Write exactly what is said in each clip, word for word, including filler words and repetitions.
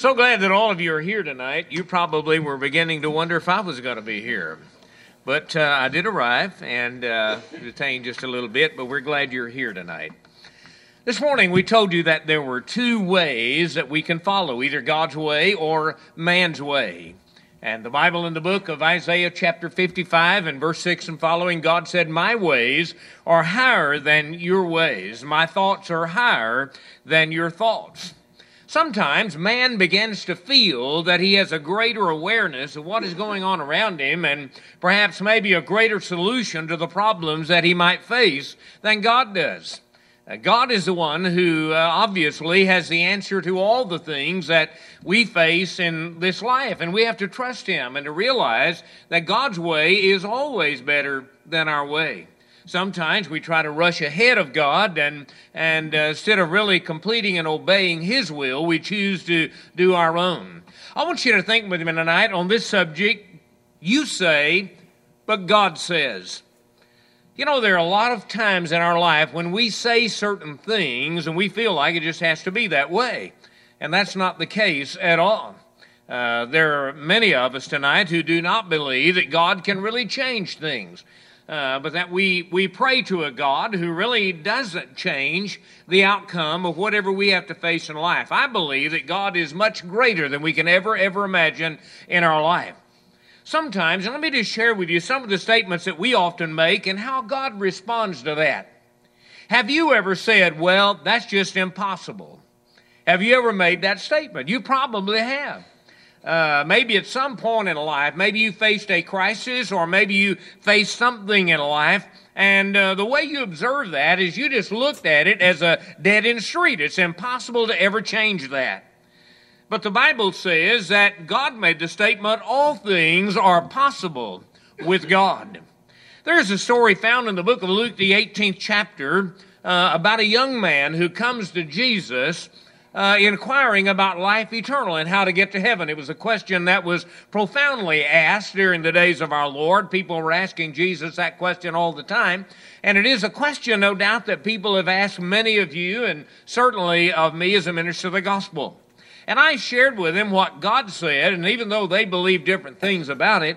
So glad that all of you are here tonight. You probably were beginning to wonder if I was going to be here. But uh, I did arrive and uh, detained just a little bit, but we're glad you're here tonight. This morning we told you that there were two ways that we can follow, either God's way or man's way. And the Bible in the book of Isaiah chapter fifty-five and verse six and following, God said, "My ways are higher than your ways. My thoughts are higher than your thoughts." Sometimes man begins to feel that he has a greater awareness of what is going on around him and perhaps maybe a greater solution to the problems that he might face than God does. Uh, God is the one who uh, obviously has the answer to all the things that we face in this life, and we have to trust Him and to realize that God's way is always better than our way. Sometimes we try to rush ahead of God, and and uh, instead of really completing and obeying His will, we choose to do our own. I want you to think with me tonight on this subject. You say, but God says. You know, there are a lot of times in our life when we say certain things and we feel like it just has to be that way. And that's not the case at all. Uh, there are many of us tonight who do not believe that God can really change things. Uh, but that we, we pray to a God who really doesn't change the outcome of whatever we have to face in life. I believe that God is much greater than we can ever, ever imagine in our life. Sometimes, and let me just share with you some of the statements that we often make and how God responds to that. Have you ever said, well, that's just impossible? Have you ever made that statement? You probably have. Uh, maybe at some point in life, maybe you faced a crisis or maybe you faced something in life, and uh, the way you observe that is you just looked at it as a dead-end street. It's impossible to ever change that. But the Bible says that God made the statement, all things are possible with God. There's a story found in the book of Luke, the eighteenth chapter, uh, about a young man who comes to Jesus uh, inquiring about life eternal and how to get to heaven. It was a question that was profoundly asked during the days of our Lord. People were asking Jesus that question all the time. And it is a question, no doubt, that people have asked many of you and certainly of me as a minister of the gospel. And I shared with them what God said, and even though they believed different things about it,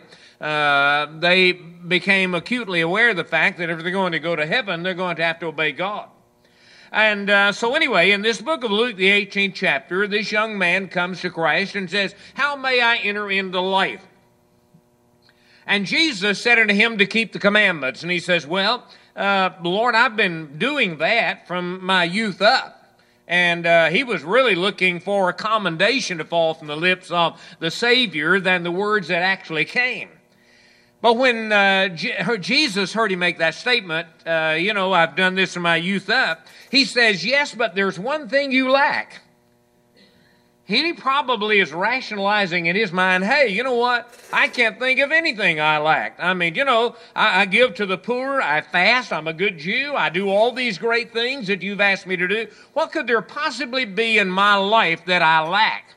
uh, they became acutely aware of the fact that if they're going to go to heaven, they're going to have to obey God. And uh, so anyway, in this book of Luke, the eighteenth chapter, this young man comes to Christ and says, "How may I enter into life?" And Jesus said unto him to keep the commandments. And he says, well, uh, Lord, I've been doing that from my youth up. And uh, he was really looking for a commendation to fall from the lips of the Savior than the words that actually came. But when uh, Je- Jesus heard him make that statement, uh, you know, I've done this from my youth up, he says, yes, but there's one thing you lack. He probably is rationalizing in his mind, hey, you know what? I can't think of anything I lack. I mean, you know, I, I give to the poor, I fast, I'm a good Jew, I do all these great things that you've asked me to do. What could there possibly be in my life that I lack?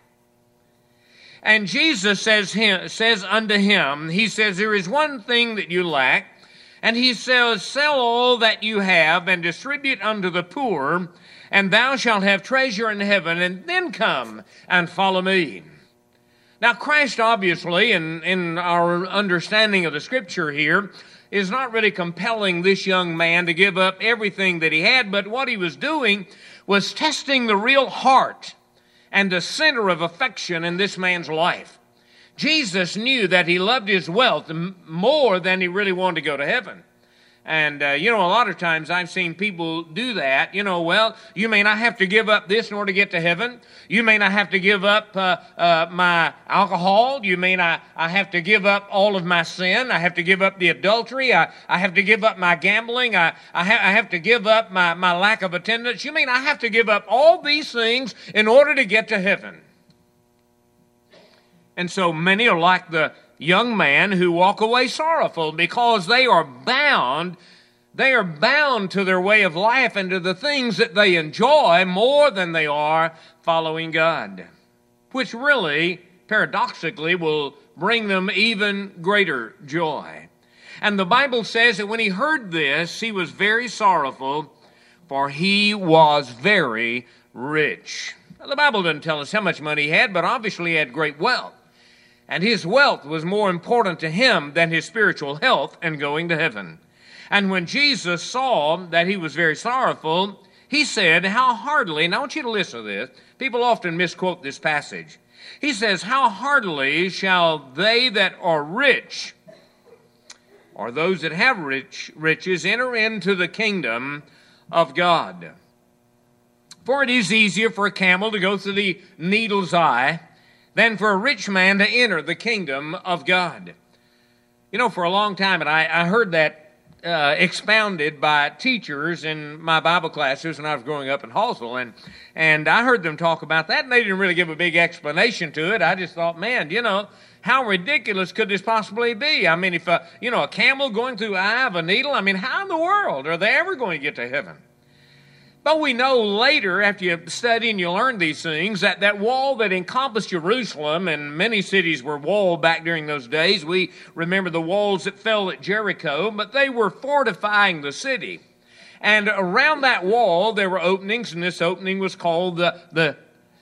And Jesus says, him, says unto him, he says, there is one thing that you lack. And he says, sell all that you have and distribute unto the poor, and thou shalt have treasure in heaven, and then come and follow me. Now, Christ, obviously, in, in our understanding of the Scripture here, is not really compelling this young man to give up everything that he had, but what he was doing was testing the real heart and the center of affection in this man's life. Jesus knew that he loved his wealth more than he really wanted to go to heaven. And, uh, you know, a lot of times I've seen people do that. You know, well, you may not have to give up this in order to get to heaven. You may not have to give up uh, uh, my alcohol. You may not I have to give up all of my sin. I have to give up the adultery. I, I have to give up my gambling. I, I, ha- I have to give up my, my lack of attendance. You may not have to give up all these things in order to get to heaven. And so many are like the young man who walk away sorrowful because they are bound, they are bound to their way of life and to the things that they enjoy more than they are following God, which really, paradoxically, will bring them even greater joy. And the Bible says that when he heard this, he was very sorrowful, for he was very rich. Now, the Bible doesn't tell us how much money he had, but obviously he had great wealth. And his wealth was more important to him than his spiritual health and going to heaven. And when Jesus saw that he was very sorrowful, he said, how heartily, and I want you to listen to this. People often misquote this passage. He says, how heartily shall they that are rich, or those that have rich riches, enter into the kingdom of God. For it is easier for a camel to go through the needle's eye than for a rich man to enter the kingdom of God. You know, for a long time, and I, I heard that uh, expounded by teachers in my Bible classes when I was growing up in Hallsville, and, and I heard them talk about that, and they didn't really give a big explanation to it. I just thought, man, you know, how ridiculous could this possibly be? I mean, if, a, you know, a camel going through the eye of a needle, I mean, how in the world are they ever going to get to heaven? But we know later, after you study and you learn these things, that that wall that encompassed Jerusalem, and many cities were walled back during those days. We remember the walls that fell at Jericho, but they were fortifying the city. And around that wall, there were openings, and this opening was called the, the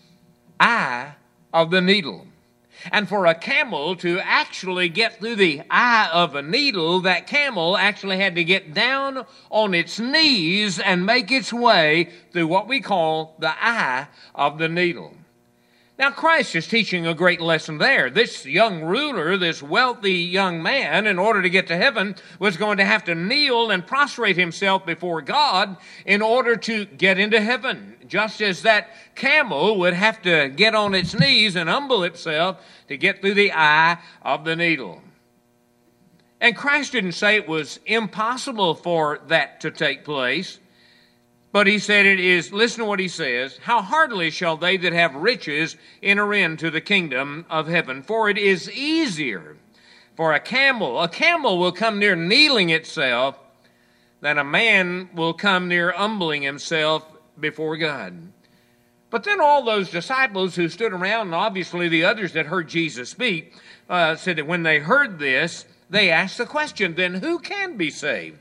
eye of the needle. And for a camel to actually get through the eye of a needle, that camel actually had to get down on its knees and make its way through what we call the eye of the needle. Now, Christ is teaching a great lesson there. This young ruler, this wealthy young man, in order to get to heaven, was going to have to kneel and prostrate himself before God in order to get into heaven, just as that camel would have to get on its knees and humble itself to get through the eye of the needle. And Christ didn't say it was impossible for that to take place, but he said it is, listen to what he says, how heartily shall they that have riches enter into the kingdom of heaven? For it is easier for a camel, a camel will come near kneeling itself than a man will come near humbling himself before God. But then all those disciples who stood around, and obviously the others that heard Jesus speak, uh, said that when they heard this, they asked the question, then who can be saved?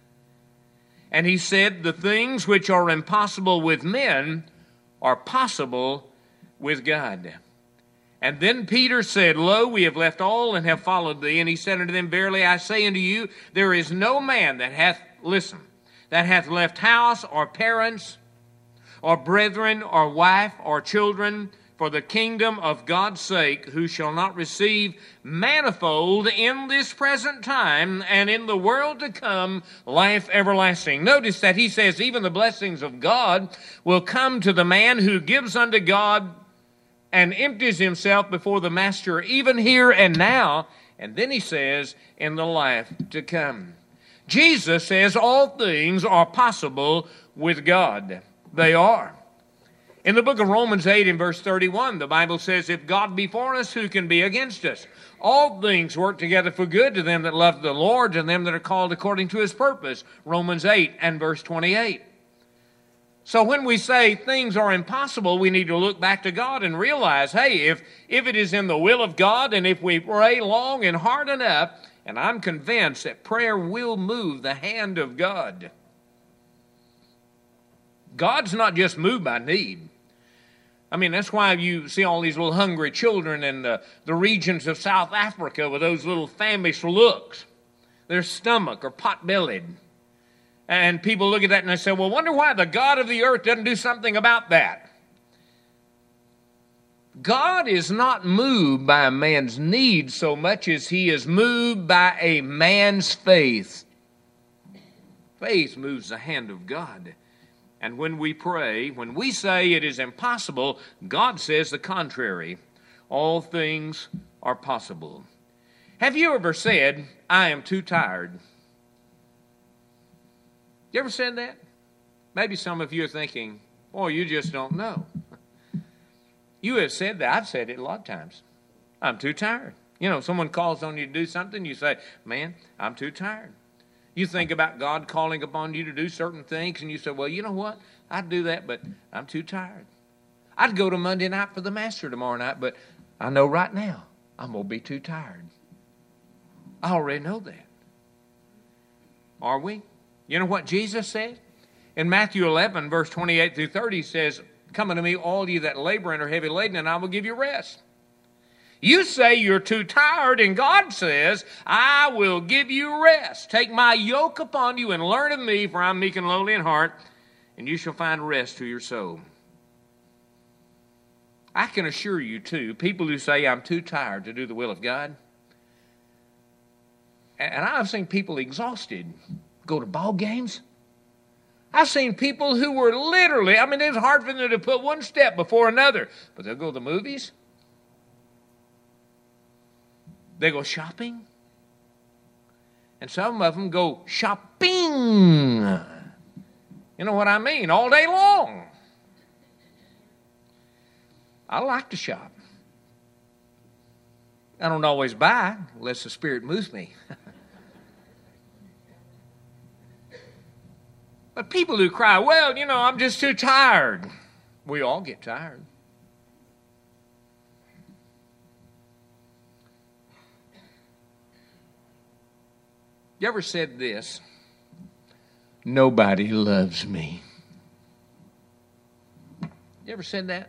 And he said, the things which are impossible with men are possible with God. And then Peter said, lo, we have left all and have followed thee. And he said unto them, verily I say unto you, there is no man that hath, listen, that hath left house or parents or brethren or wife or children for the kingdom of God's sake, who shall not receive manifold in this present time and in the world to come life everlasting. Notice that he says even the blessings of God will come to the man who gives unto God and empties himself before the master even here and now. And then he says in the life to come. Jesus says all things are possible with God. They are. In the book of Romans eight in verse thirty-one, the Bible says, if God be for us, who can be against us? All things work together for good to them that love the Lord and them that are called according to his purpose. Romans eight and verse twenty-eight. So when we say things are impossible, we need to look back to God and realize, hey, if, if it is in the will of God and if we pray long and hard enough, and I'm convinced that prayer will move the hand of God. God's not just moved by need. I mean, that's why you see all these little hungry children in the, the regions of South Africa with those little famished looks. Their stomach are pot-bellied. And people look at that and they say, well, wonder why the God of the earth doesn't do something about that. God is not moved by a man's need so much as he is moved by a man's faith. Faith moves the hand of God. And when we pray, when we say it is impossible, God says the contrary. All things are possible. Have you ever said, I am too tired? You ever said that? Maybe some of you are thinking, oh, you just don't know. You have said that. I've said it a lot of times. I'm too tired. You know, someone calls on you to do something, you say, man, I'm too tired. You think about God calling upon you to do certain things, and you say, well, you know what? I'd do that, but I'm too tired. I'd go to Monday night for the Master tomorrow night, but I know right now I'm going to be too tired. I already know that. Are we? You know what Jesus said? In Matthew eleven, verse twenty-eight through thirty, he says, Come unto me, all you that labor and are heavy laden, and I will give you rest. You say you're too tired, and God says, I will give you rest. Take my yoke upon you and learn of me, for I'm meek and lowly in heart, and you shall find rest to your soul. I can assure you, too, people who say, I'm too tired to do the will of God, and I've seen people exhausted go to ball games. I've seen people who were literally, I mean, it's hard for them to put one step before another, but they'll go to the movies. They go shopping. And some of them go shopping. You know what I mean? All day long. I like to shop. I don't always buy unless the Spirit moves me. But people who cry, well, you know, I'm just too tired. We all get tired. You ever said this? Nobody loves me. You ever said that?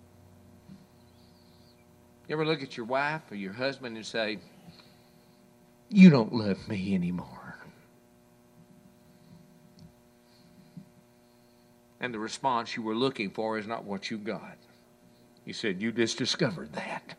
You ever look at your wife or your husband and say, you don't love me anymore? And the response you were looking for is not what you got. You said, you just discovered that.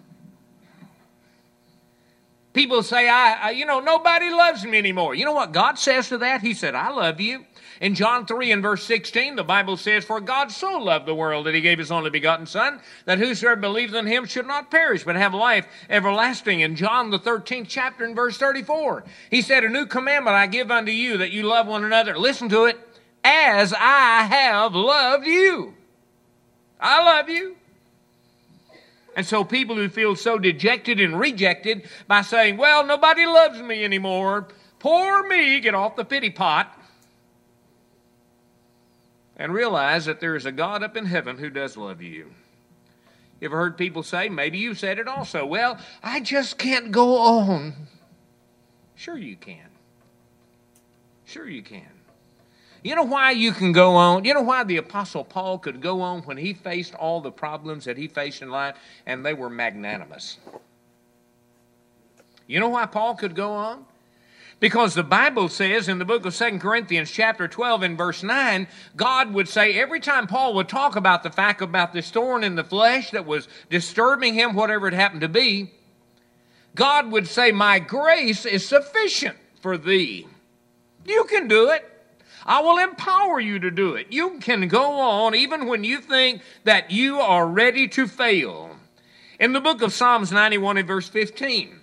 People say, I, I, you know, nobody loves me anymore. You know what God says to that? He said, I love you. In John three and verse sixteen, the Bible says, for God so loved the world that he gave his only begotten Son, that whosoever believes in him should not perish, but have life everlasting. In John the thirteenth chapter and verse thirty-four, he said, a new commandment I give unto you, that you love one another. Listen to it. As I have loved you. I love you. And so people who feel so dejected and rejected by saying, well, nobody loves me anymore, poor me, get off the pity pot and realize that there is a God up in heaven who does love you. You ever heard people say, maybe you said it also, well, I just can't go on. Sure you can. Sure you can. You know why you can go on? You know why the Apostle Paul could go on when he faced all the problems that he faced in life, and they were magnanimous? You know why Paul could go on? Because the Bible says in the book of Second Corinthians chapter twelve and verse nine, God would say every time Paul would talk about the fact about this thorn in the flesh that was disturbing him, whatever it happened to be, God would say, my grace is sufficient for thee. You can do it. I will empower you to do it. You can go on even when you think that you are ready to fail. In the book of Psalms ninety-one and verse fifteen,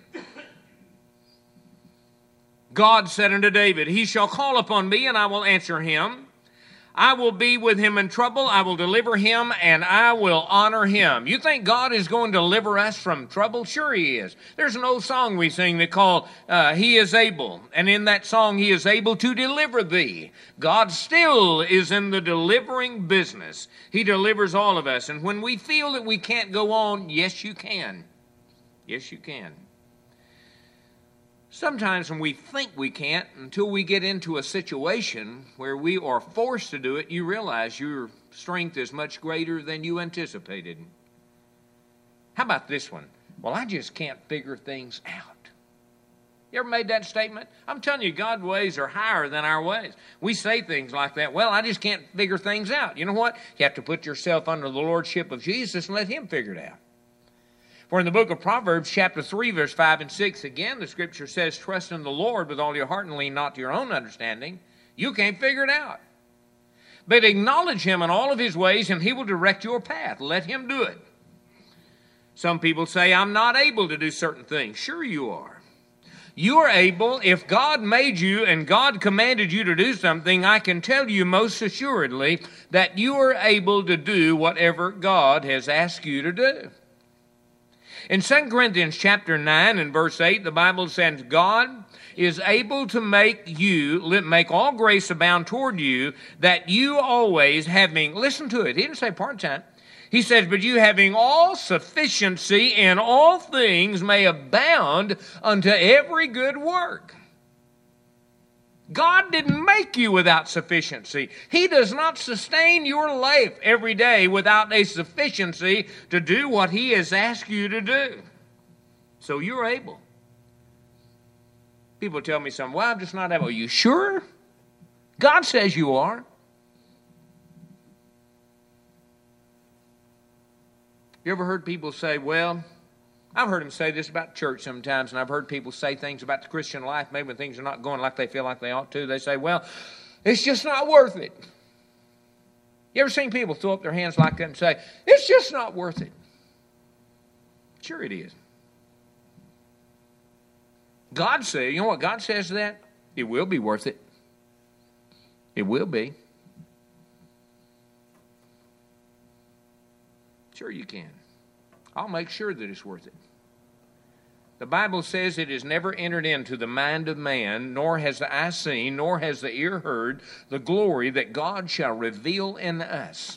God said unto David, he shall call upon me and I will answer him. I will be with him in trouble. I will deliver him and I will honor him. You think God is going to deliver us from trouble? Sure he is. There's an old song we sing that called uh, He is Able. And in that song, he is able to deliver thee. God still is in the delivering business. He delivers all of us. And when we feel that we can't go on, yes, you can. Yes, you can. Sometimes when we think we can't, until we get into a situation where we are forced to do it, you realize your strength is much greater than you anticipated. How about this one? Well, I just can't figure things out. You ever made that statement? I'm telling you, God's ways are higher than our ways. We say things like that. Well, I just can't figure things out. You know what? You have to put yourself under the lordship of Jesus and let him figure it out. For in the book of Proverbs, chapter three, verse five and six, again, the scripture says, trust in the Lord with all your heart and lean not to your own understanding. You can't figure it out. But acknowledge him in all of his ways, and he will direct your path. Let him do it. Some people say, I'm not able to do certain things. Sure you are. You are able. If God made you and God commanded you to do something, I can tell you most assuredly that you are able to do whatever God has asked you to do. In Second Corinthians chapter nine and verse eight, the Bible says, God is able to make you, make all grace abound toward you, that you always having, listen to it, he didn't say part-time. He says, but you having all sufficiency in all things may abound unto every good work. God didn't make you without sufficiency. He does not sustain your life every day without a sufficiency to do what He has asked you to do. So you're able. People tell me something, well, I'm just not able. Are you sure? God says you are. You ever heard people say, well, I've heard them say this about church sometimes, and I've heard people say things about the Christian life, maybe when things are not going like they feel like they ought to. They say, well, it's just not worth it. You ever seen people throw up their hands like that and say, it's just not worth it? Sure it is. God says, you know what God says to that? It will be worth it. It will be. Sure you can. I'll make sure that it's worth it. The Bible says it has never entered into the mind of man, nor has the eye seen, nor has the ear heard, the glory that God shall reveal in us.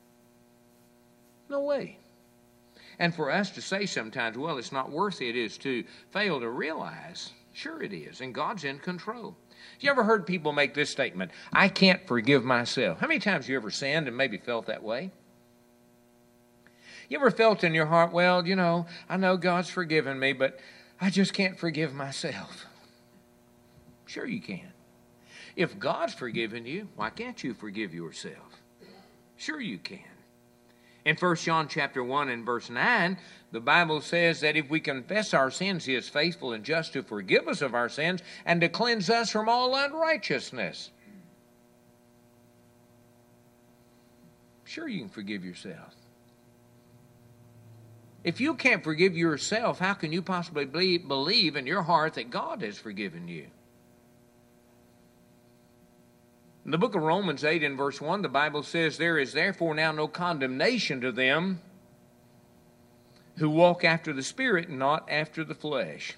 No way. And for us to say sometimes, well, it's not worth it, is to fail to realize, sure it is, and God's in control. You ever heard people make this statement, I can't forgive myself? How many times have you ever sinned and maybe felt that way? You ever felt in your heart, well, you know, I know God's forgiven me, but I just can't forgive myself? Sure you can. If God's forgiven you, why can't you forgive yourself? Sure you can. In First John chapter one and verse nine, the Bible says that if we confess our sins, He is faithful and just to forgive us of our sins and to cleanse us from all unrighteousness. Sure you can forgive yourself. If you can't forgive yourself, how can you possibly believe in your heart that God has forgiven you? In the book of Romans eight and verse one, the Bible says, there is therefore now no condemnation to them who walk after the Spirit and not after the flesh.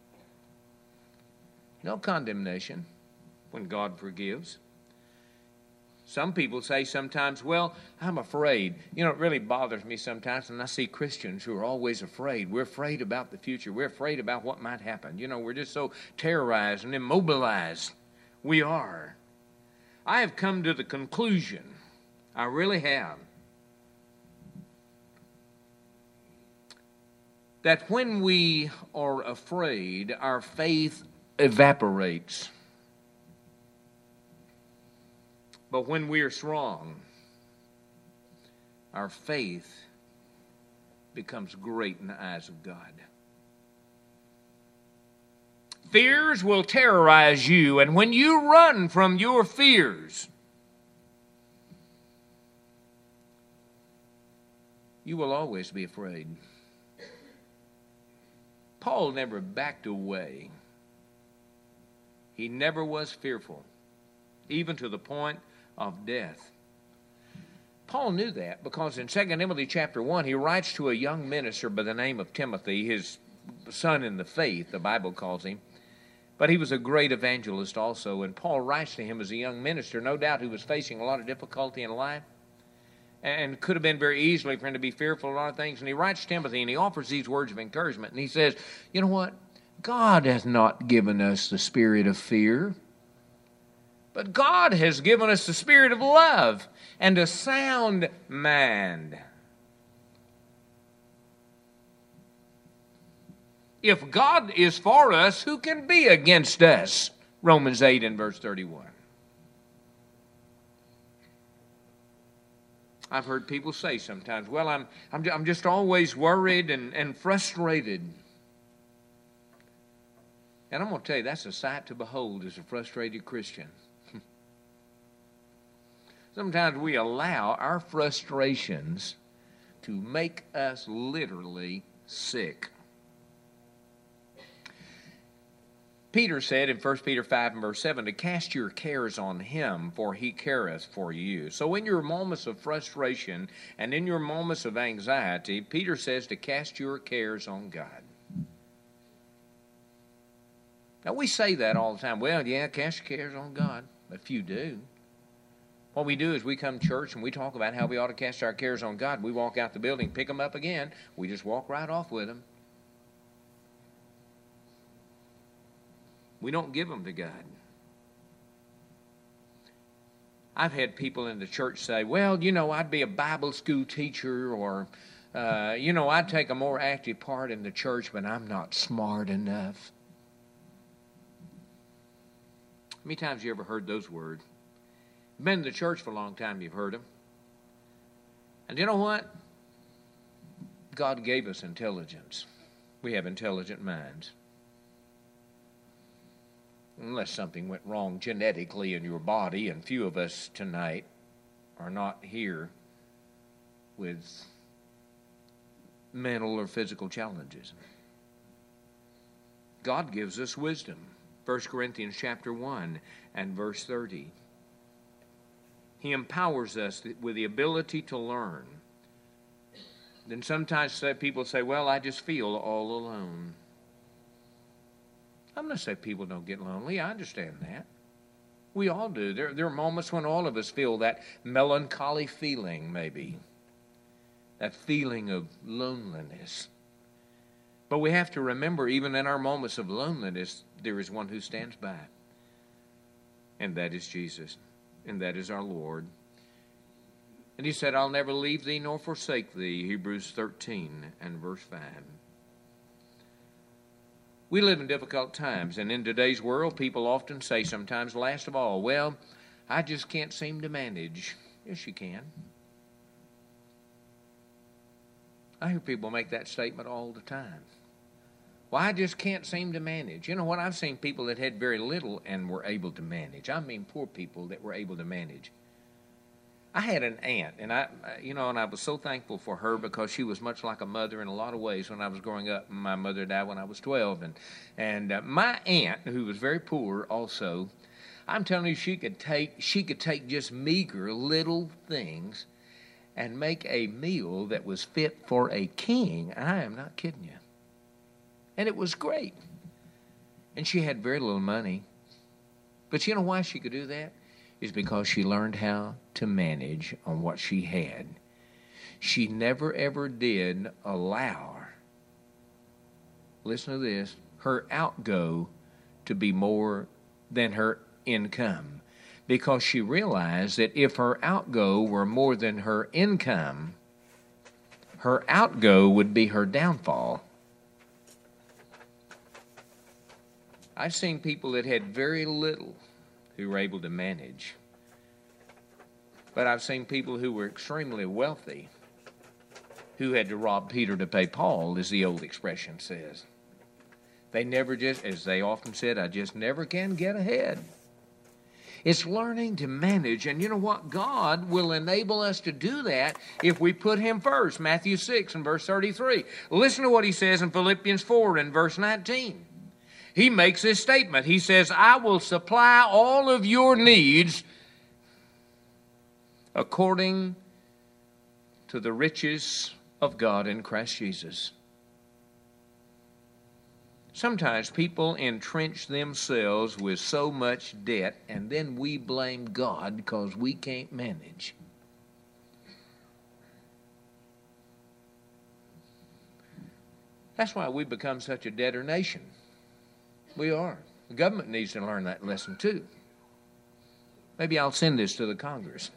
No condemnation when God forgives. Some people say sometimes, well, I'm afraid. You know, it really bothers me sometimes when I see Christians who are always afraid. We're afraid about the future. We're afraid about what might happen. You know, we're just so terrorized and immobilized. We are. I have come to the conclusion, I really have, that when we are afraid, our faith evaporates. But when we are strong, our faith becomes great in the eyes of God. Fears will terrorize you, and when you run from your fears, you will always be afraid. Paul never backed away. He never was fearful, even to the point of death. Paul knew that because in Second Timothy chapter one, he writes to a young minister by the name of Timothy, his son in the faith, the Bible calls him. But he was a great evangelist also, and Paul writes to him as a young minister, no doubt he was facing a lot of difficulty in life, and could have been very easily for him to be fearful of a lot of things. And he writes to Timothy, and he offers these words of encouragement, and he says, you know what? God has not given us the spirit of fear, but God has given us the spirit of love and a sound mind. If God is for us, who can be against us? Romans eight and verse thirty-one. I've heard people say sometimes, well, I'm, I'm, I'm just always worried and, and frustrated. And I'm going to tell you, that's a sight to behold as a frustrated Christian. Sometimes we allow our frustrations to make us literally sick. Peter said in First Peter five and verse seven, to cast your cares on Him, for He careth for you. So in your moments of frustration and in your moments of anxiety, Peter says to cast your cares on God. Now we say that all the time. Well, yeah, cast your cares on God. A few do. What we do is we come to church and we talk about how we ought to cast our cares on God. We walk out the building, pick them up again. We just walk right off with them. We don't give them to God. I've had people in the church say, well, you know, I'd be a Bible school teacher, or, uh, you know, I'd take a more active part in the church, but I'm not smart enough. How many times have you ever heard those words? You've been in the church for a long time, you've heard them. And you know what? God gave us intelligence. We have intelligent minds. Unless something went wrong genetically in your body, and few of us tonight are not here with mental or physical challenges. God gives us wisdom. First Corinthians chapter one and verse thirty. He empowers us with the ability to learn. Then sometimes people say, well, I just feel all alone. I'm not saying people don't get lonely. I understand that. We all do. There, there are moments when all of us feel that melancholy feeling, maybe. That feeling of loneliness. But we have to remember, even in our moments of loneliness, there is one who stands by. And that is Jesus. And that is our Lord. And he said, I'll never leave thee nor forsake thee. Hebrews thirteen and verse five. We live in difficult times, and in today's world, people often say sometimes, last of all, well, I just can't seem to manage. Yes, you can. I hear people make that statement all the time. Well, I just can't seem to manage. You know what? I've seen people that had very little and were able to manage. I mean poor people that were able to manage. I had an aunt, and I, you know, and I was so thankful for her because she was much like a mother in a lot of ways when I was growing up. My mother died when I was twelve, and and uh, my aunt, who was very poor, also, I'm telling you, she could take she could take just meager little things and make a meal that was fit for a king. I am not kidding you, and it was great. And she had very little money, but you know why she could do that? Is because she learned how to manage on what she had. She never ever did allow, listen to this, her outgo to be more than her income. Because she realized that if her outgo were more than her income, her outgo would be her downfall. I've seen people that had very little who were able to manage. But I've seen people who were extremely wealthy who had to rob Peter to pay Paul, as the old expression says. They never just, as they often said, I just never can get ahead. It's learning to manage, and you know what? God will enable us to do that if we put him first. Matthew six and verse thirty-three. Listen to what he says in Philippians four and verse nineteen. He makes this statement. He says, I will supply all of your needs according to the riches of God in Christ Jesus. Sometimes people entrench themselves with so much debt, and then we blame God because we can't manage. That's why we become such a debtor nation. We are. The government needs to learn that lesson too. Maybe I'll send this to the Congress.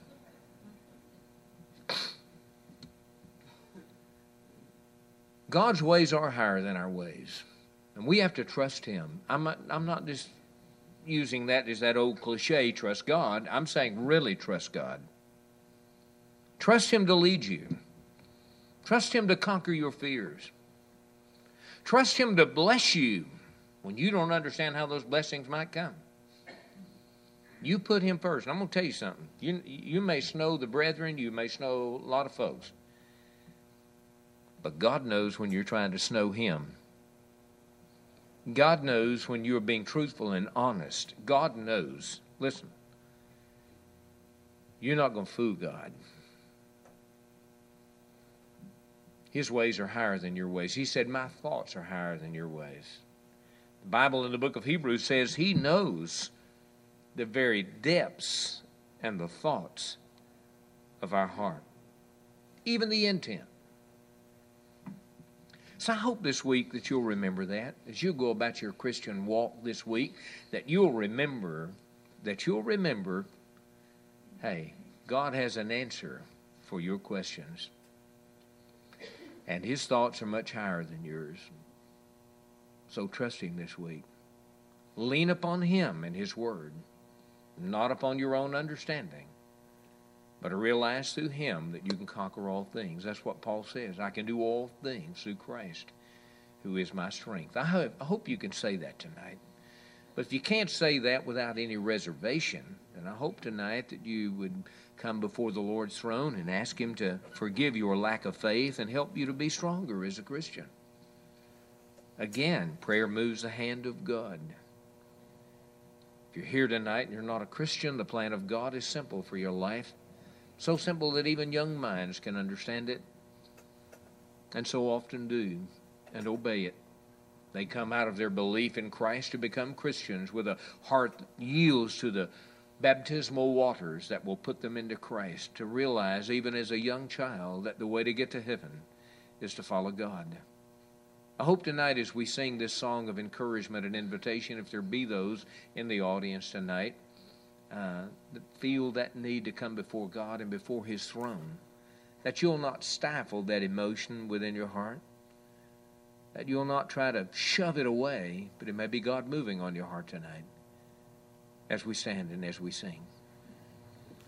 God's ways are higher than our ways. And we have to trust him. I'm not, I'm not just using that as that old cliche, trust God. I'm saying really trust God. Trust him to lead you. Trust him to conquer your fears. Trust him to bless you when you don't understand how those blessings might come. You put him first. And I'm going to tell you something. You, you may snow the brethren. You may snow a lot of folks. But God knows when you're trying to snow him. God knows when you're being truthful and honest. God knows. Listen. You're not going to fool God. His ways are higher than your ways. He said, my thoughts are higher than your ways. The Bible in the book of Hebrews says he knows the very depths and the thoughts of our heart. Even the intent. So I hope this week that you'll remember that. As you go about your Christian walk this week, that you'll remember, that you'll remember Hey, God has an answer for your questions. And His thoughts are much higher than yours. So trust Him this week. Lean upon Him and His Word, not upon your own understanding, but to realize through Him that you can conquer all things. That's what Paul says. I can do all things through Christ, who is my strength. I hope, I hope you can say that tonight. But if you can't say that without any reservation, then I hope tonight that you would come before the Lord's throne and ask Him to forgive your lack of faith and help you to be stronger as a Christian. Again, prayer moves the hand of God. If you're here tonight and you're not a Christian, the plan of God is simple for your life. So simple that even young minds can understand it, and so often do, and obey it. They come out of their belief in Christ to become Christians with a heart that yields to the baptismal waters that will put them into Christ, to realize, even as a young child, that the way to get to heaven is to follow God. I hope tonight as we sing this song of encouragement and invitation, if there be those in the audience tonight uh, that feel that need to come before God and before His throne, that you'll not stifle that emotion within your heart, that you'll not try to shove it away, but it may be God moving on your heart tonight as we stand and as we sing.